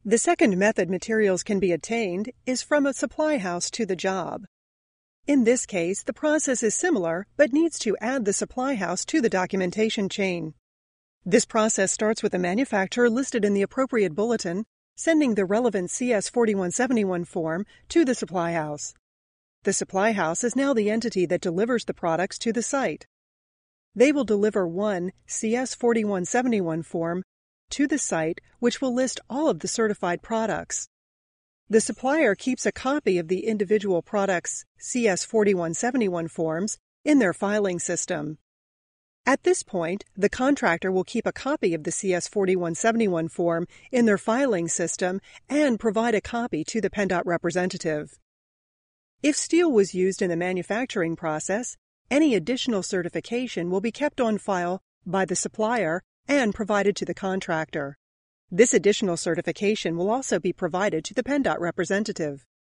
The second method materials can be obtained is from a supply house to the job. In this case, the process is similar but needs to add the supply house to the documentation chain. This process starts with the manufacturer listed in the appropriate bulletin, sending the relevant CS4171 form to the supply house. The supply house is now the entity that delivers the products to the site. They will deliver one CS4171 form to the site, which will list all of the certified products. The supplier keeps a copy of the individual products' CS4171 forms in their filing system. At this point, the contractor will keep a copy of the CS4171 form in their filing system and provide a copy to the PennDOT representative. If steel was used in the manufacturing process, any additional certification will be kept on file by the supplier and provided to the contractor. This additional certification will also be provided to the PennDOT representative.